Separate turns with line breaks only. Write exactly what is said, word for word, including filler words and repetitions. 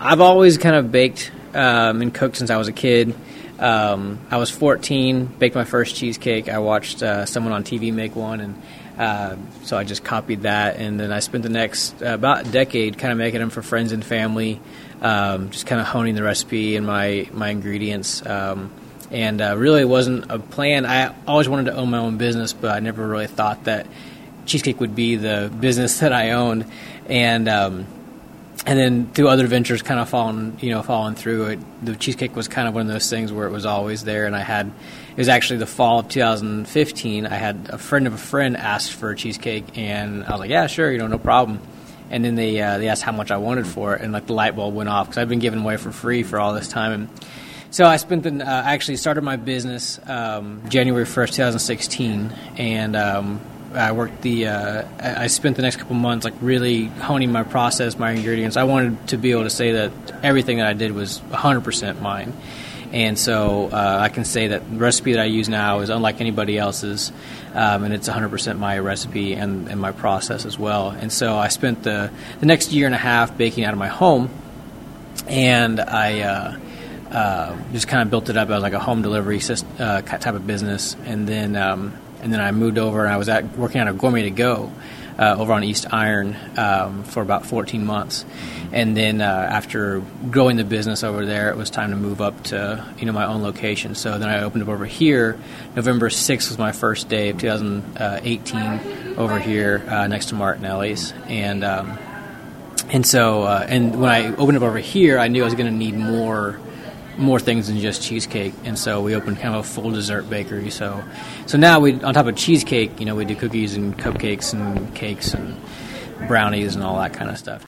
I've always kind of baked um, and cooked since I was a kid. Um, I was fourteen, baked my first cheesecake. I watched uh, someone on T V make one, and uh, so I just copied that. And then I spent the next uh, about a decade kind of making them for friends and family, um, just kind of honing the recipe and my, my ingredients. Um, and uh, really wasn't a plan. I always wanted to own my own business, but I never really thought that cheesecake would be the business that I owned. And um, and then through other ventures kind of falling, you know, falling through it, the cheesecake was kind of one of those things where it was always there. And I had, it was actually the fall of two thousand fifteen, I had a friend of a friend asked for a cheesecake, and I was like, yeah, sure, you know, no problem. And then they uh, they asked how much I wanted for it, and like the light bulb went off because I've been giving away for free for all this time. And so I spent the, uh, actually started my business um, January first, twenty sixteen, and um, I worked the, uh, I spent the next couple months like really honing my process, my ingredients. I wanted to be able to say that everything that I did was one hundred percent mine. And so uh, I can say that the recipe that I use now is unlike anybody else's, um, and it's one hundred percent my recipe and, and my process as well. And so I spent the, the next year and a half baking out of my home, and I uh, uh, just kind of built it up as like a home delivery system, uh, type of business. And then um, and then I moved over, and I was at, working at a Gourmet to Go uh, over on East Iron um, for about fourteen months. And then uh, after growing the business over there, it was time to move up to, you know, my own location. So then I opened up over here. November sixth was my first day of two thousand eighteen over here uh, next to Martinelli's. And um, and so uh, and when I opened up over here, I knew I was going to need more more things than just cheesecake. And so we opened kind of a full dessert bakery. So so now we, on top of cheesecake, you know, we do cookies and cupcakes and cakes and brownies and all that kind of stuff.